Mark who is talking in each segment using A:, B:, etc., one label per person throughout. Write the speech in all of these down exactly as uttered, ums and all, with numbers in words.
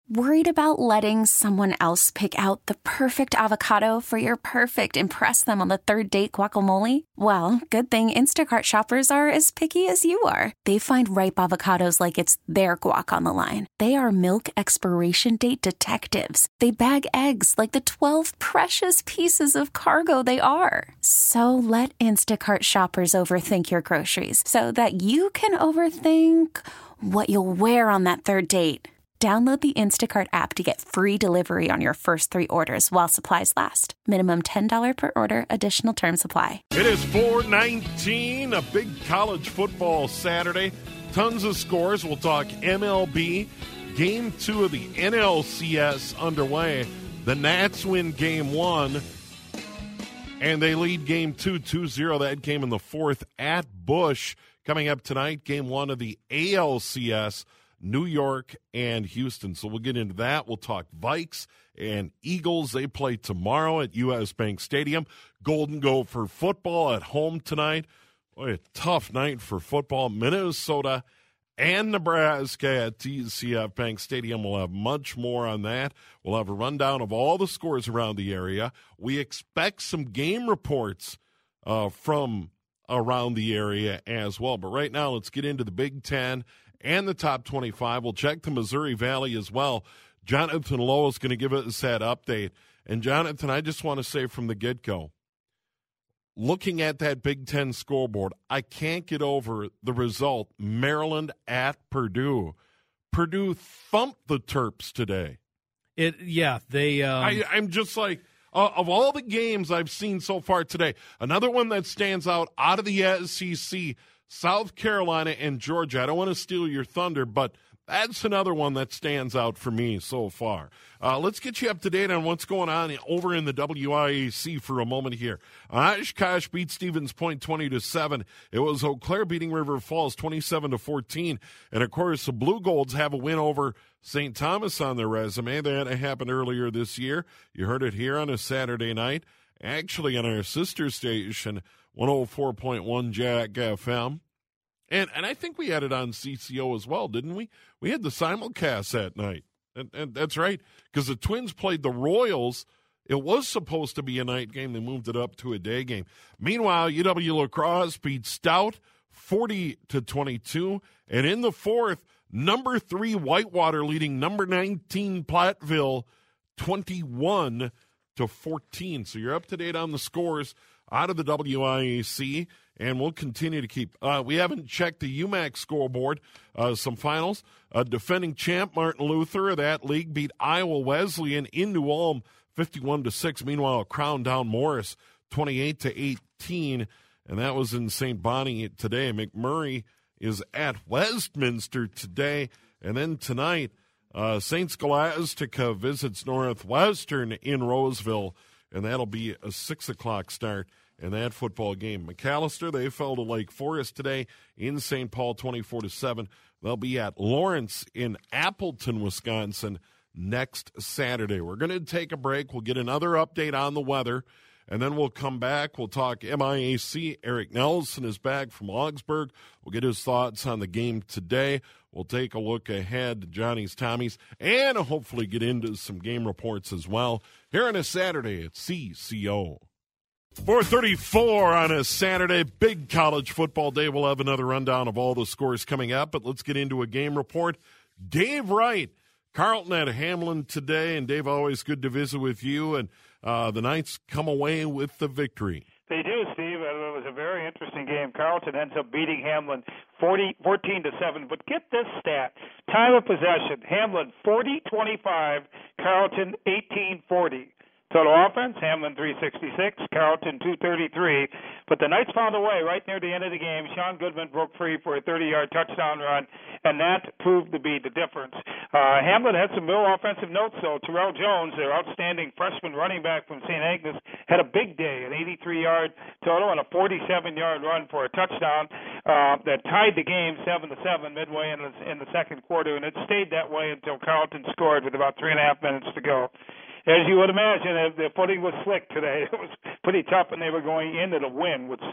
A: Worried about letting someone else pick out the perfect avocado for your perfect impress them on the third date guacamole? Well, good thing Instacart shoppers are as picky as you are. They find ripe avocados like it's their guac on the line. They are milk expiration date detectives. They bag eggs like the twelve precious pieces of cargo they are. So let Instacart shoppers overthink your groceries so that you can overthink what you'll wear on that third date. Download the Instacart app to get free delivery on your first three orders while supplies last. Minimum ten dollars per order. Additional terms apply.
B: It is four nineteen, a big college football Saturday. Tons of scores. We'll talk M L B. Game two of the N L C S underway. The Nats win game one, and they lead game two, two zero. That game in the fourth at Busch. Coming up tonight, game one of the A L C S. New York and Houston. So we'll get into that. We'll talk Vikes and Eagles. They play tomorrow at U S. Bank Stadium. Golden Gopher football at home tonight. Boy, a tough night for football. Minnesota and Nebraska at T C F Bank Stadium. We'll have much more on that. We'll have a rundown of all the scores around the area. We expect some game reports uh, from around the area as well. But right now, let's get into the Big Ten and the top twenty-five. We'll check the Missouri Valley as well. Jonathan Lowe is going to give us that update. And, Jonathan, I just want to say from the get-go, looking at that Big Ten scoreboard, I can't get over the result, Maryland at Purdue. Purdue thumped the Terps today.
C: It Yeah, they um... –
B: I, I'm just like, uh, of all the games I've seen so far today, another one that stands out out of the S E C – South Carolina and Georgia. I don't want to steal your thunder, but that's another one that stands out for me so far. Uh, let's get you up to date on what's going on over in the W I A C for a moment here. Oshkosh beat Stevens Point twenty to seven. It was Eau Claire beating River Falls twenty-seven to fourteen. And, of course, the Blue Golds have a win over Saint Thomas on their resume. That happened earlier this year. You heard it here on a Saturday night, actually on our sister station, one oh four point one Jack F M. And and I think we had it on C C O as well, didn't we? We had the simulcast that night. And, and that's right, because the Twins played the Royals. It was supposed to be a night game. They moved it up to a day game. Meanwhile, U W La Crosse beat Stout forty to twenty-two. And in the fourth, number three Whitewater leading number nineteen Platteville twenty-one to fourteen. So you're up to date on the scores out of the W I A C, and we'll continue to keep. Uh, we haven't checked the U MAC scoreboard. Uh, some finals. Uh, defending champ Martin Luther of that league beat Iowa Wesleyan in New Ulm fifty-one to six. Meanwhile, Crown down Morris twenty-eight to eighteen, and that was in Saint Bonnie today. McMurray is at Westminster today, and then tonight, uh, Saint Scholastica visits Northwestern in Roseville, and that'll be a six o'clock start in that football game. McAllister, they fell to Lake Forest today in Saint Paul, twenty-four to seven. They'll be at Lawrence in Appleton, Wisconsin, next Saturday. We're going to take a break. We'll get another update on the weather, and then we'll come back. We'll talk M I A C. Eric Nelson is back from Augsburg. We'll get his thoughts on the game today. We'll take a look ahead to Johnny's Tommy's and hopefully get into some game reports as well here on a Saturday at C C O. four thirty-four on a Saturday, big college football day. We'll have another rundown of all the scores coming up, but let's get into a game report. Dave Wright, Carleton at Hamlin today, and Dave, always good to visit with you, and uh, the Knights come away with the victory.
D: They do, Steve. It was a very interesting game. Carleton ends up beating Hamlin forty, fourteen to seven. But get this stat. Time of possession, Hamlin forty twenty-five, Carleton eighteen forty. Total offense, Hamlin three sixty-six, Carleton two thirty-three. But the Knights found a way right near the end of the game. Sean Goodman broke free for a thirty-yard touchdown run, and that proved to be the difference. Uh, Hamlin had some real offensive notes, though. Terrell Jones, their outstanding freshman running back from Saint Agnes, had a big day, an eighty-three-yard total and a forty-seven-yard run for a touchdown uh, that tied the game seven to seven midway in the, in the second quarter, and it stayed that way until Carleton scored with about three and a half minutes to go. As you would imagine, the footing was slick today. It was pretty tough, and they were going into the win, which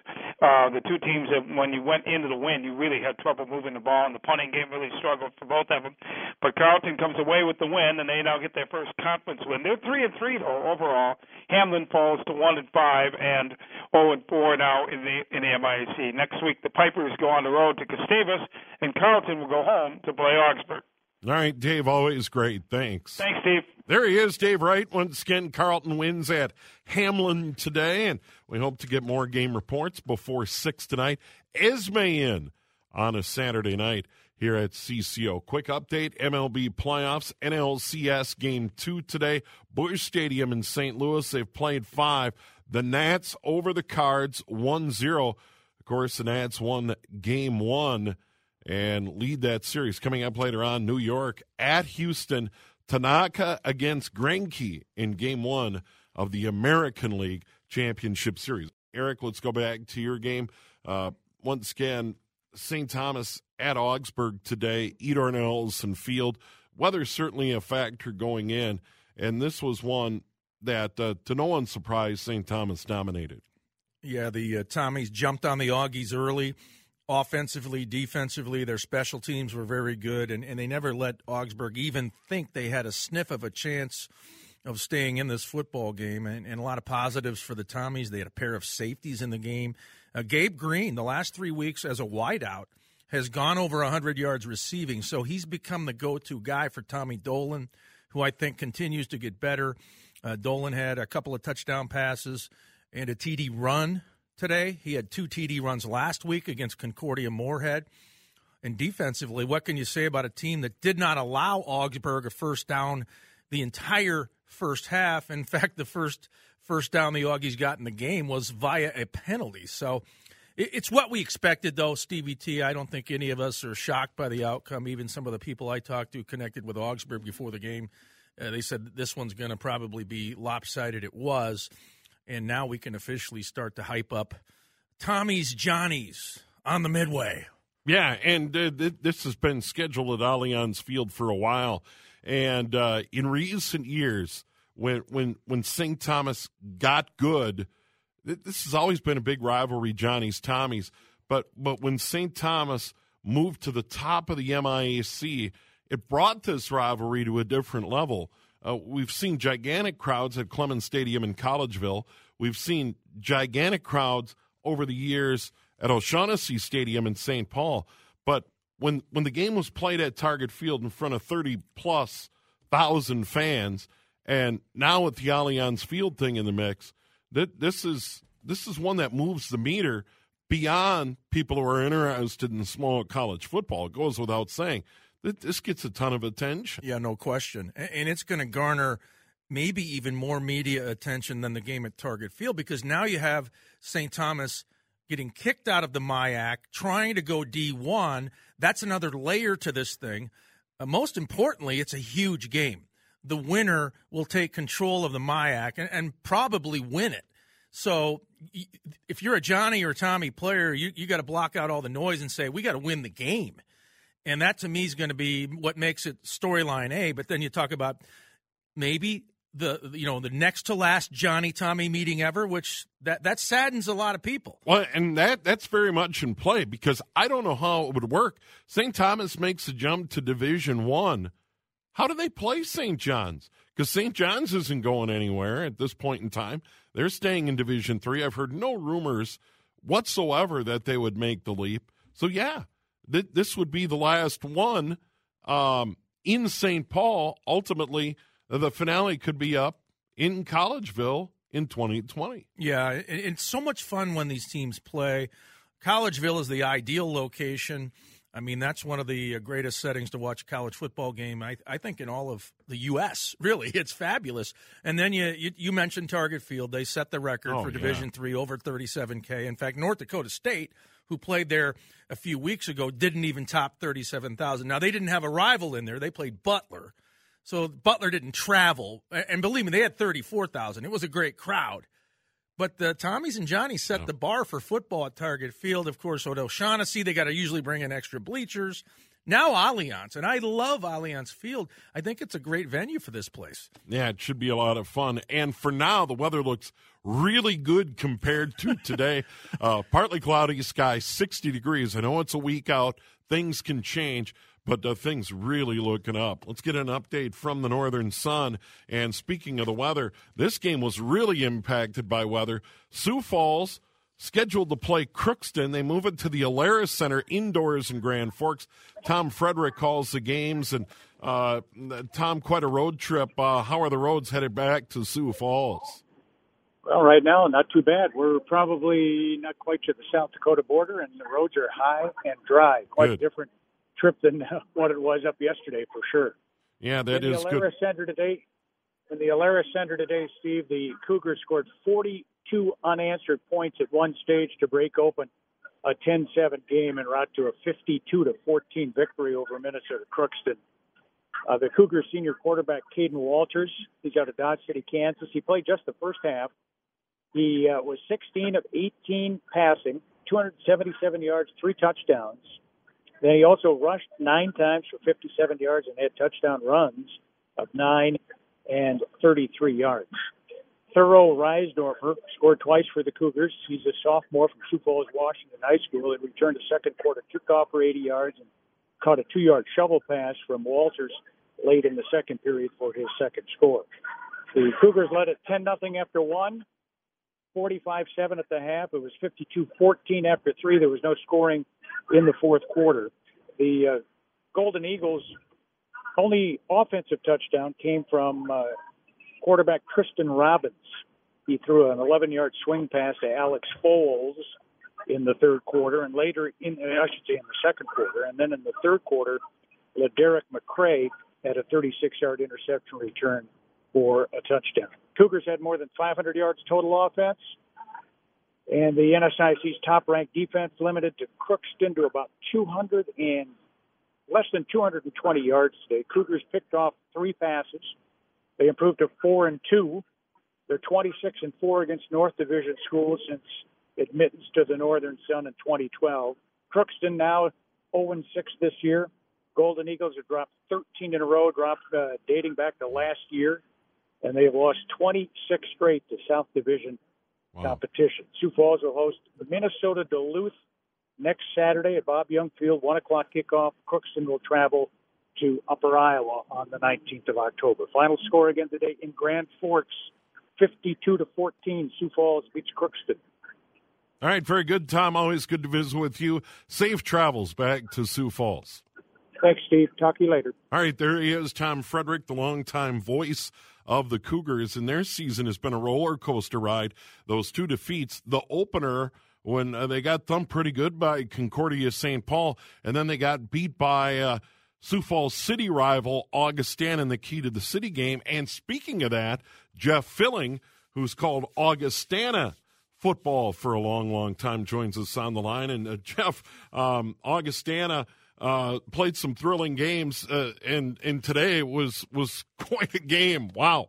D: Uh, the two teams that when you went into the win, you really had trouble moving the ball, and the punting game really struggled for both of them. But Carleton comes away with the win, and they now get their first conference win. They're three and three though overall. Hamlin falls to one and five, and zero and four now in the in the M I A C. Next week, the Pipers go on the road to Gustavus, and Carleton will go home to play Augsburg.
B: All right, Dave, always great. Thanks.
D: Thanks, Steve.
B: There he is, Dave Wright. Once again, Carleton wins at Hamlin today, and we hope to get more game reports before six tonight. Esme in on a Saturday night here at C C O. Quick update, M L B playoffs, N L C S Game two today. Busch Stadium in Saint Louis, they've played five. The Nats over the Cards, one zero. Of course, the Nats won Game one and lead that series. Coming up later on, New York at Houston. Tanaka against Greinke in Game one of the American League Championship Series. Eric, let's go back to your game. Uh, once again, Saint Thomas at Augsburg today, Edor Nelson Field. Weather certainly a factor going in, and this was one that, uh, to no one's surprise, Saint Thomas dominated.
E: Yeah, the uh, Tommies jumped on the Augies early. Offensively, defensively, their special teams were very good, and, and they never let Augsburg even think they had a sniff of a chance of staying in this football game, and, and a lot of positives for the Tommies. They had a pair of safeties in the game. Uh, Gabe Green, the last three weeks as a wideout, has gone over one hundred yards receiving, so he's become the go-to guy for Tommy Dolan, who I think continues to get better. Uh, Dolan had a couple of touchdown passes and a T D run today. He had two T D runs last week against Concordia Moorhead. And defensively, what can you say about a team that did not allow Augsburg a first down the entire first half? In fact, the first first down the Augies got in the game was via a penalty. So it's what we expected, though, Stevie T. I don't think any of us are shocked by the outcome. Even some of the people I talked to connected with Augsburg before the game, uh, they said this one's going to probably be lopsided. It was. And now we can officially start to hype up Tommy's Johnnies on the Midway.
B: Yeah, and uh, th- this has been scheduled at Allianz Field for a while. And uh, in recent years, when when when Saint Thomas got good, th- this has always been a big rivalry, Johnny's Tommies. But but when Saint Thomas moved to the top of the M I A C, it brought this rivalry to a different level. Uh, we've seen gigantic crowds at Clemens Stadium in Collegeville. We've seen gigantic crowds over the years at O'Shaughnessy Stadium in Saint Paul. But when when the game was played at Target Field in front of thirty-plus thousand fans, and now with the Allianz Field thing in the mix, that this is this is one that moves the meter beyond people who are interested in small college football. It goes without saying. This gets a ton of attention.
E: Yeah, no question. And it's going to garner maybe even more media attention than the game at Target Field, because now you have Saint Thomas getting kicked out of the M I A C, trying to go D one. That's another layer to this thing. Uh, most importantly, it's a huge game. The winner will take control of the M I A C and, and probably win it. So if you're a Johnny or Tommy player, you, you got to block out all the noise and say, we got to win the game. And that, to me, is going to be what makes it storyline A. But then you talk about maybe the you know the next to last Johnny Tommy meeting ever, which that, that saddens a lot of people.
B: Well, and that that's very much in play, because I don't know how it would work. Saint Thomas makes a jump to Division One. How do they play Saint John's? Because Saint John's isn't going anywhere at this point in time. They're staying in Division Three. I've heard no rumors whatsoever that they would make the leap. So, yeah. This would be the last one um, in Saint Paul. Ultimately, the finale could be up in Collegeville in twenty twenty.
E: Yeah, it's so much fun when these teams play. Collegeville is the ideal location. I mean, that's one of the greatest settings to watch a college football game, I, I think, in all of the U S Really, it's fabulous. And then you you, you mentioned Target Field. They set the record
B: oh,
E: for Division
B: yeah.
E: Three, over thirty-seven K. In fact, North Dakota State, who played there a few weeks ago, didn't even top thirty-seven thousand. Now, they didn't have a rival in there. They played Butler. So Butler didn't travel. And believe me, they had thirty-four thousand. It was a great crowd. But the Tommies and Johnnies set yeah. the bar for football at Target Field. Of course, at O'Shaughnessy, they got to usually bring in extra bleachers. Now Allianz, and I love Allianz Field. I think it's a great venue for this place.
B: Yeah, it should be a lot of fun. And for now, the weather looks really good compared to today. uh, partly cloudy sky, sixty degrees. I know it's a week out. Things can change, but uh, things really looking up. Let's get an update from the Northern Sun. And speaking of the weather, this game was really impacted by weather. Sioux Falls scheduled to play Crookston. They move it to the Alaris Center indoors in Grand Forks. Tom Frederick calls the games. And, uh, Tom, quite a road trip. Uh, how are the roads headed back to Sioux Falls?
F: Well, right now, not too bad. We're probably not quite to the South Dakota border, and the roads are high and dry. Quite good. A different trip than what it was up yesterday, for sure.
B: Yeah, that
F: in
B: is
F: the
B: good.
F: Alaris Center today, in the Alaris Center today, Steve, the Cougars scored forty-two unanswered points at one stage to break open a ten seven game and route to a fifty-two to fourteen victory over Minnesota Crookston. Uh, the Cougars senior quarterback, Caden Walters, he's out of Dodge City, Kansas. He played just the first half. He uh, was sixteen of eighteen passing, two hundred seventy-seven yards, three touchdowns. Then he also rushed nine times for fifty-seven yards and had touchdown runs of nine and thirty-three yards. Thurl Reisdorfer scored twice for the Cougars. He's a sophomore from Sioux Falls, Washington High School, and returned a second quarter kickoff for eighty yards and caught a two-yard shovel pass from Walters late in the second period for his second score. The Cougars led at ten nothing after one. forty-five seven at the half. It was fifty-two fourteen after three. There was no scoring in the fourth quarter. The uh, Golden Eagles' only offensive touchdown came from uh, quarterback Tristan Robbins. He threw an eleven-yard swing pass to Alex Foles in the third quarter, and later, in I should say in the second quarter, and then in the third quarter, LaDerek McCray had a thirty-six-yard interception return for a touchdown. Cougars had more than five hundred yards total offense, and the N S I C's top-ranked defense limited to Crookston to about two hundred and less than two hundred twenty yards today. Cougars picked off three passes. They improved to four and two. They're twenty-six and four against North Division schools since admittance to the Northern Sun in twenty twelve. Crookston now oh and six this year. Golden Eagles have dropped thirteen in a row, dropped uh, dating back to last year. And they have lost twenty-six straight to South Division wow. competition. Sioux Falls will host Minnesota Duluth next Saturday at Bob Young Field, one o'clock kickoff. Crookston will travel to Upper Iowa on the nineteenth of October. Final score again today in Grand Forks, fifty-two to fourteen. Sioux Falls beats Crookston.
B: All right, very good, Tom. Always good to visit with you. Safe travels back to Sioux Falls.
F: Thanks, Steve. Talk to you later.
B: All right, there he is, Tom Frederick, the longtime voice of the Cougars, and their season has been a roller coaster ride. Those two defeats, the opener when uh, they got thumped pretty good by Concordia Saint Paul, and then they got beat by uh, Sioux Falls City rival Augustana in the key to the city game. And speaking of that, Jeff Filling, who's called Augustana football for a long, long time, joins us on the line. And uh, Jeff, um, Augustana Uh, played some thrilling games, uh, and and today was was quite a game. Wow.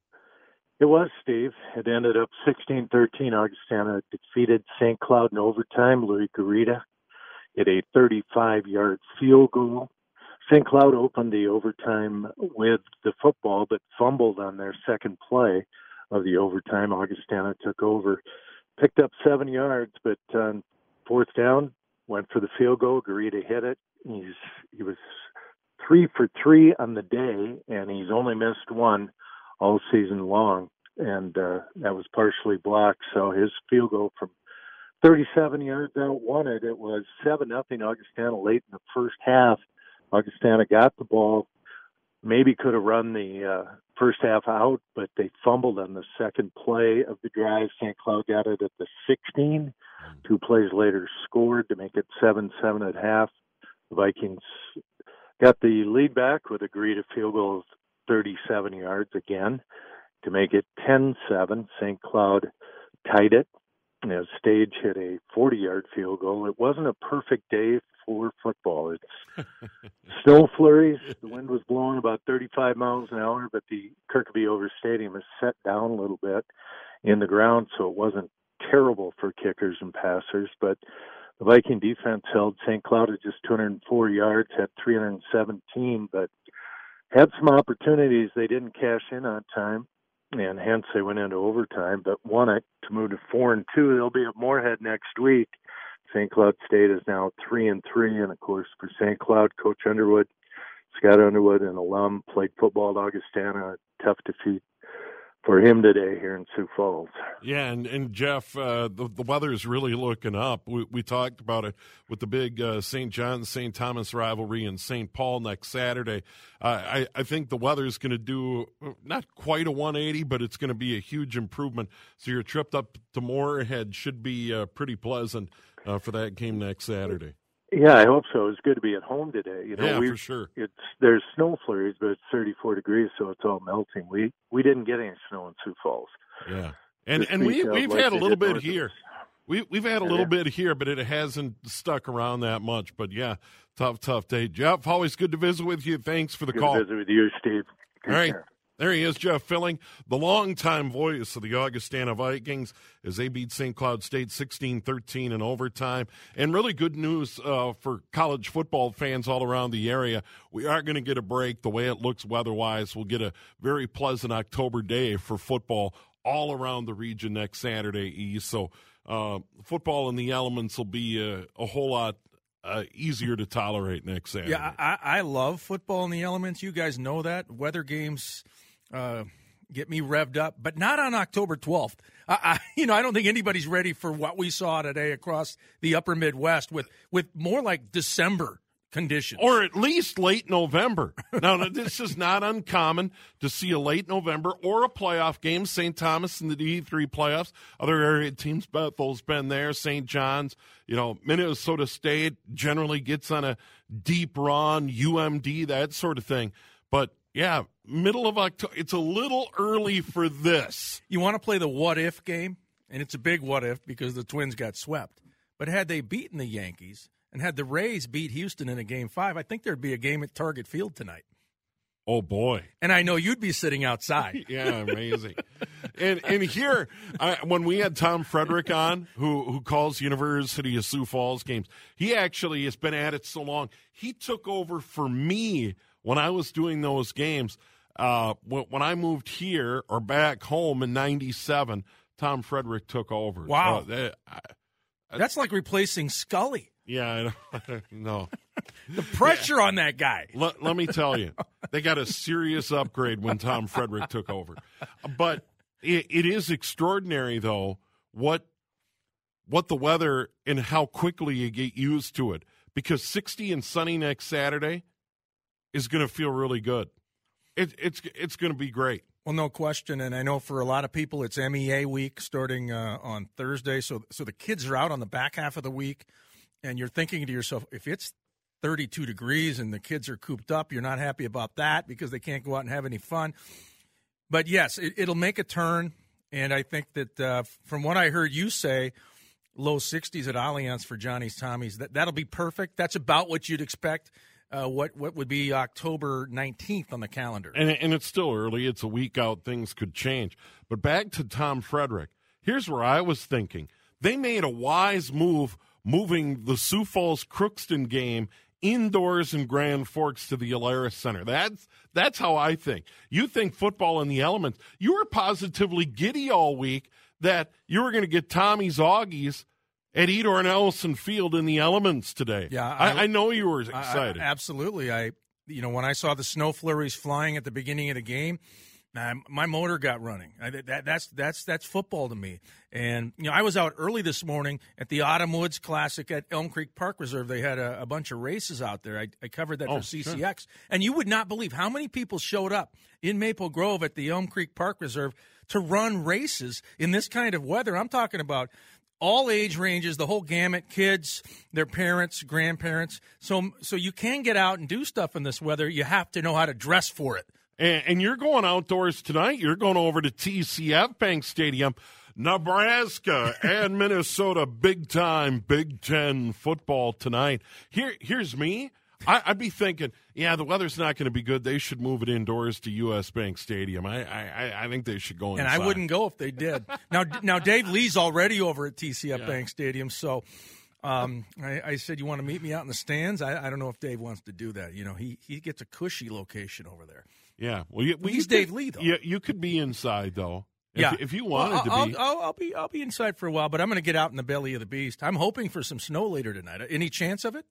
G: It was, Steve. It ended up sixteen thirteen. Augustana defeated Saint Cloud in overtime. Louis Garita hit a thirty-five-yard field goal. Saint Cloud opened the overtime with the football, but fumbled on their second play of the overtime. Augustana took over, picked up seven yards, but on fourth down, went for the field goal. Garita hit it. He's he was three for three on the day, and he's only missed one all season long, and uh, that was partially blocked. So his field goal from thirty-seven yards out won it. It was seven nothing Augustana late in the first half. Augustana got the ball, maybe could have run the uh, first half out, but they fumbled on the second play of the drive. Saint Cloud got it at the sixteen. Two plays later scored to make it seven seven at half. The Vikings got the lead back with a Garita field goal of thirty-seven yards again to make it ten seven. Saint Cloud tied it. As Stage hit a forty-yard field goal. It wasn't a perfect day for football. It's snow flurries. The wind was blowing about thirty-five miles an hour, but the Kirkby Over Stadium is set down a little bit in the ground, so it wasn't terrible for kickers and passers. But The Viking defense held Saint Cloud at just two hundred four yards, had three hundred seventeen, but had some opportunities they didn't cash in on time, and hence they went into overtime, but won it to move to four and two. They'll be at Moorhead next week. Saint Cloud State is now three and three, and of course for Saint Cloud, Coach Underwood, Scott Underwood, an alum, played football at Augustana. Tough defeat for him today here in Sioux Falls.
B: Yeah, and, and Jeff, uh, the, the weather is really looking up. We, we talked about it with the big uh, Saint John Saint Thomas rivalry in Saint Paul next Saturday. Uh, I, I think the weather is going to do not quite a one eighty, but it's going to be a huge improvement. So your trip up to Moorhead should be uh, pretty pleasant uh, for that game next Saturday.
G: Yeah, I hope so. It's good to be at home today. You know,
B: yeah,
G: we,
B: for sure.
G: It's there's snow flurries, but it's thirty-four degrees, so it's all melting. We we didn't get any snow in Sioux Falls.
B: Yeah, and
G: Just
B: and we we've
G: like
B: had a little bit
G: north
B: here. We we've had a little bit here, but it hasn't stuck around that much. But yeah, tough tough day. Jeff, always good to visit with you. Thanks for the
G: good
B: call.
G: To visit with you, Steve. Take
B: all right.
G: care.
B: There he is, Jeff Filling, the longtime voice of the Augustana Vikings as they beat Saint Cloud State sixteen thirteen in overtime. And really good news uh, for college football fans all around the area. We are going to get a break the way it looks weather-wise. We'll get a very pleasant October day for football all around the region next Saturday, E. So uh, football in the elements will be a, a whole lot Uh, easier to tolerate next Saturday.
E: Yeah, I, I love football in the elements. You guys know that. Weather games uh, get me revved up, but not on October twelfth. I, I, you know, I don't think anybody's ready for what we saw today across the upper Midwest with, with more like December conditions.
B: Or at least late November. Now, this is not uncommon to see a late November or a playoff game. Saint Thomas in the D three playoffs. Other area teams, Bethel's been there. Saint John's, you know, Minnesota State generally gets on a deep run, U M D, that sort of thing. But, yeah, middle of October, it's a little early for this.
E: You want to play the what-if game? And it's a big what-if because the Twins got swept. But had they beaten the Yankees and had the Rays beat Houston in a game five, I think there'd be a game at Target Field tonight.
B: Oh, boy.
E: And I know you'd be sitting outside.
B: Yeah, amazing. and and here, I, when we had Tom Frederick on, who, who calls University of Sioux Falls games, he actually has been at it so long. He took over for me when I was doing those games. Uh, when, when I moved here or back home in ninety-seven, Tom Frederick took over.
E: Wow.
B: So that, I,
E: That's like replacing Scully.
B: Yeah, I no.
E: The pressure yeah. on that guy.
B: Let, let me tell you, they got a serious upgrade when Tom Frederick took over. But it, it is extraordinary, though, what what the weather and how quickly you get used to it. Because sixty and sunny next Saturday is going to feel really good. It, it's it's going to be great.
E: Well, no question, and I know for a lot of people it's M E A week starting uh, on Thursday, so so the kids are out on the back half of the week, and you're thinking to yourself, if it's thirty-two degrees and the kids are cooped up, you're not happy about that because they can't go out and have any fun. But, yes, it, it'll make a turn, and I think that uh, from what I heard you say, low sixties at Allianz for Johnny's Tommies, that, that'll be perfect. That's about what you'd expect. Uh, what what would be October nineteenth on the calendar.
B: And, and it's still early. It's a week out. Things could change. But back to Tom Frederick. Here's where I was thinking. They made a wise move moving the Sioux Falls Crookston game indoors in Grand Forks to the Alaris Center. That's, that's how I think. You think football in the elements. You were positively giddy all week that you were going to get Tommy's Augies at Edor and Ellison Field in the elements today.
E: Yeah,
B: I,
E: I,
B: I know you were excited.
E: I, absolutely. I, you know, when I saw the snow flurries flying at the beginning of the game, uh, my motor got running. I, that, that's that's that's football to me. And you know, I was out early this morning at the Autumn Woods Classic at Elm Creek Park Reserve. They had a, a bunch of races out there. I, I covered that
B: oh,
E: for C C X,
B: sure.
E: And you would not believe how many people showed up in Maple Grove at the Elm Creek Park Reserve to run races in this kind of weather. I'm talking about all age ranges, the whole gamut, kids, their parents, grandparents. So so you can get out and do stuff in this weather. You have to know how to dress for it.
B: And, and you're going outdoors tonight. You're going over to T C F Bank Stadium, Nebraska and Minnesota, big-time Big Ten football tonight. Here, Here's me. I, I'd be thinking, yeah, the weather's not going to be good. They should move it indoors to U S Bank Stadium. I, I, I think they should go inside.
E: And I wouldn't go if they did. now, now Dave Lee's already over at T C F yeah. Bank Stadium, so Um, I, I said, you want to meet me out in the stands? I, I don't know if Dave wants to do that. You know, he, he gets a cushy location over there.
B: Yeah. Well, you, well,
E: he's
B: you
E: Dave
B: could,
E: Lee, though.
B: Yeah, you could be inside, though. If,
E: yeah.
B: If you wanted
E: well, I'll,
B: to be.
E: I'll, I'll be I'll be inside for a while, but I'm going to get out in the belly of the beast. I'm hoping for some snow later tonight. Any chance of it?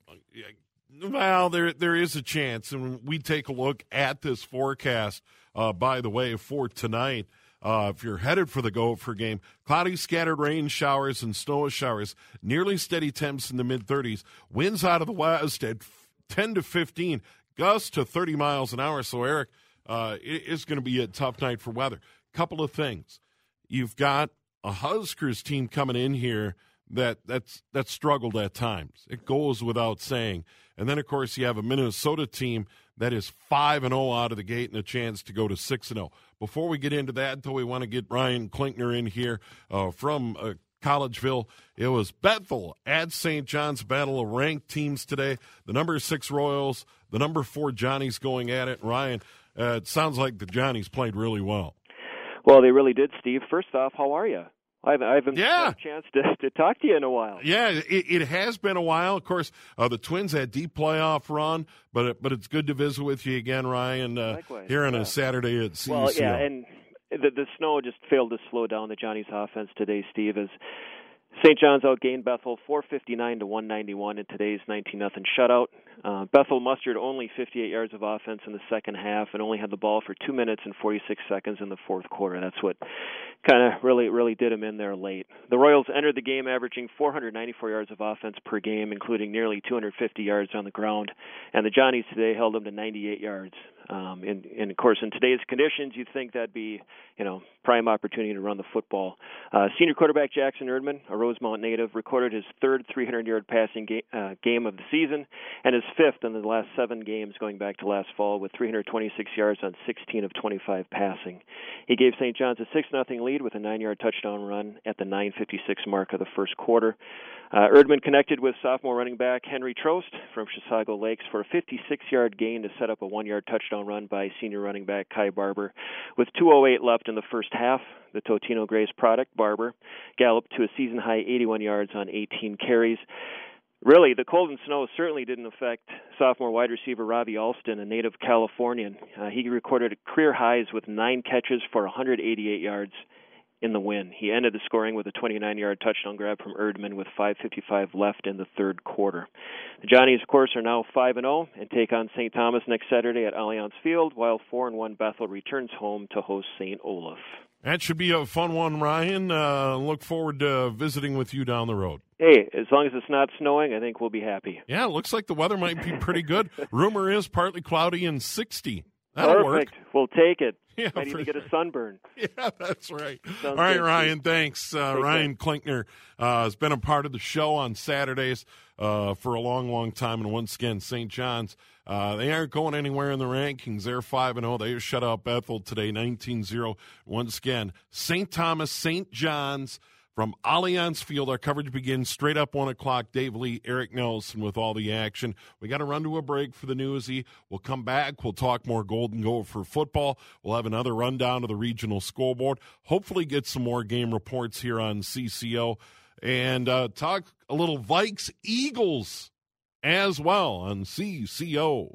B: Well, there there is a chance. And when we take a look at this forecast, uh, by the way, for tonight, Uh, if you're headed for the Gopher game, cloudy, scattered rain showers and snow showers, nearly steady temps in the mid-thirties, winds out of the west at ten to fifteen, gusts to thirty miles an hour. So, Eric, uh, it is going to be a tough night for weather. Couple of things. You've got a Huskers team coming in here that that's that struggled at times. It goes without saying. And then, of course, you have a Minnesota team that is five and oh out of the gate and a chance to go to six and oh. Before we get into that, though, we want to get Ryan Klinkner in here uh, from uh, Collegeville. It was Bethel at Saint John's, battle of ranked teams today. The number six Royals, the number four Johnnies going at it. Ryan, uh, it sounds like the Johnnies played really well.
H: Well, they really did, Steve. First off, how are you? I haven't, I haven't
B: yeah.
H: had a chance to, to talk to you in a while.
B: Yeah, it, it has been a while. Of course, uh, the Twins had deep playoff run, but it, but it's good to visit with you again, Ryan, uh, here on
H: yeah.
B: a Saturday at C C O.
H: Well, yeah, and the, the snow just failed to slow down the Johnny's offense today, Steve, as Saint John's outgained Bethel four fifty-nine to one ninety-one in today's nineteen nothing shutout. Uh, Bethel mustered only fifty-eight yards of offense in the second half and only had the ball for two minutes and forty-six seconds in the fourth quarter. That's what kind of really, really did them in there late. The Royals entered the game averaging four ninety-four yards of offense per game, including nearly two hundred fifty yards on the ground, and the Johnnies today held them to ninety-eight yards. Um, and, and, of course, in today's conditions, you'd think that'd be, you know, prime opportunity to run the football. Uh, senior quarterback Jackson Erdman, a Rosemount native, recorded his third three hundred-yard passing ga- uh, game of the season and his fifth in the last seven games going back to last fall with three hundred twenty-six yards on sixteen of twenty-five passing. He gave Saint John's a six nothing lead with a nine-yard touchdown run at the nine fifty-six mark of the first quarter. Uh, Erdman connected with sophomore running back Henry Trost from Chisago Lakes for a fifty-six-yard gain to set up a one-yard touchdown run by senior running back Kai Barber. With two oh eight left in the first half, the Totino Grays product, Barber, galloped to a season-high eighty-one yards on eighteen carries. Really, the cold and snow certainly didn't affect sophomore wide receiver Robbie Alston, a native Californian. Uh, he recorded career highs with nine catches for one hundred eighty-eight yards in the win. He ended the scoring with a twenty-nine-yard touchdown grab from Erdman with five fifty-five left in the third quarter. The Johnnies, of course, are now five and oh and take on Saint Thomas next Saturday at Allianz Field, while four and one Bethel returns home to host Saint Olaf.
B: That should be a fun one, Ryan. Uh, look forward to visiting with you down the road.
H: Hey, as long as it's not snowing, I think we'll be happy.
B: Yeah, it looks like the weather might be pretty good. Rumor is partly cloudy and sixty. That'll
H: Perfect.
B: work.
H: We'll take it.
B: Yeah,
H: Might even
B: sure.
H: get a sunburn.
B: Yeah, that's right.
H: Sounds
B: All right,
H: good,
B: Ryan,
H: Steve.
B: thanks. Uh, Ryan Klinkner uh, has been a part of the show on Saturdays uh, for a long, long time. And once again, Saint John's, uh, they aren't going anywhere in the rankings. They're five and oh. They shut out Bethel today, nineteen zero. Once again, Saint Thomas, Saint John's, from Allianz Field. Our coverage begins straight up one o'clock. Dave Lee, Eric Nelson with all the action. We got to run to a break for the newsy. We'll come back. We'll talk more Golden Gopher football. We'll have another rundown of the regional scoreboard. Hopefully get some more game reports here on C C O. And uh, talk a little Vikes Eagles as well on C C O.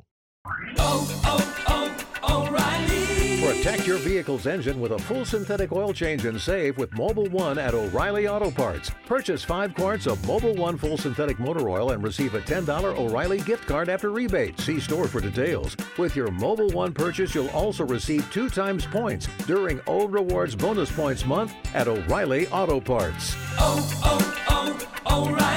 I: Oh, oh, oh, O'Reilly.
J: Protect your vehicle's engine with a full synthetic oil change and save with Mobil one at O'Reilly Auto Parts. Purchase five quarts of Mobil one full synthetic motor oil and receive a ten dollars O'Reilly gift card after rebate. See store for details. With your Mobil one purchase, you'll also receive two times points during O Rewards Bonus Points Month at O'Reilly Auto Parts.
I: Oh, oh, oh, O'Reilly.